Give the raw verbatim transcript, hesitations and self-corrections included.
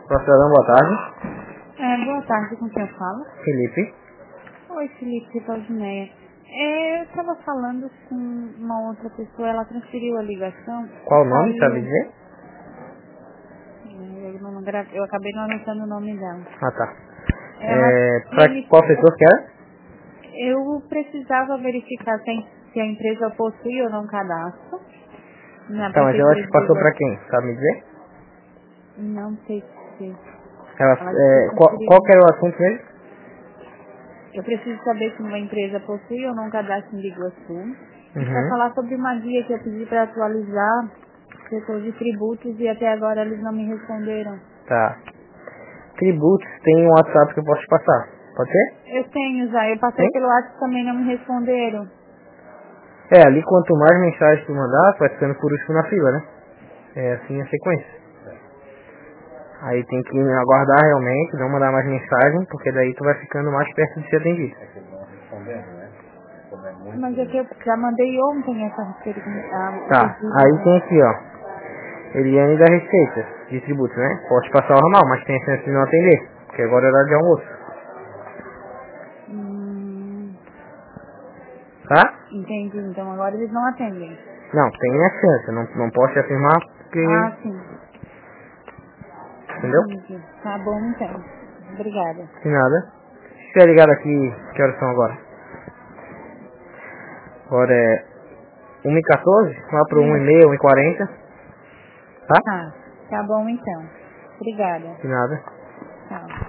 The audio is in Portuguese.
Cidadão, boa tarde. É, boa tarde, com quem eu falo? Felipe. Oi, Felipe, Valdineia. É, eu estava falando com uma outra pessoa, ela transferiu a ligação. Qual o nome, Saiu... sabe dizer? Eu, não gra... eu acabei não anotando o nome dela. Ah, tá. Ela... É, pra me... qual setor que é? Eu precisava verificar se a, se a empresa possui ou não cadastro na Tá, mas ela prefeitura te de passou pra Iguaçu. quem? Sabe me dizer? Não sei se... Ela, Ela disse é, que qual, transferiu. qual que era o assunto mesmo? Eu preciso saber se uma empresa possui ou não cadastro em Iguaçu. E para Uhum. falar sobre uma guia que eu pedi para atualizar, setor de tributos, e até agora eles não me responderam. Tá. Tributos, tem um WhatsApp que eu posso te passar. Pode ser? Eu tenho já, eu passei Tem? pelo WhatsApp também, não me responderam. É, ali quanto mais mensagens tu mandar, vai ficando por último na fila, né? É assim a sequência. Aí tem que aguardar realmente, não mandar mais mensagem, porque daí tu vai ficando mais perto de ser atendido. Mas é que eu já mandei ontem essa pergunta, o Tá, pedido aí tem já. aqui, ó. Eliane da Receita, de tributos, né? Posso passar o normal, mas tem a chance de não atender, porque agora é horário de almoço. Hum, Tá? entendi, então agora eles não atendem. Não, tem a chance, não, não posso te afirmar porque... Ah, sim, Entendeu? entendi. Tá bom então. Obrigada. De nada. Você é ligado aqui, que horas são agora? Agora é uma e quatorze, lá pro uma e Isso. meia, uma e quarenta. Tá? Tá, tá bom então. Obrigada. De nada. Tchau.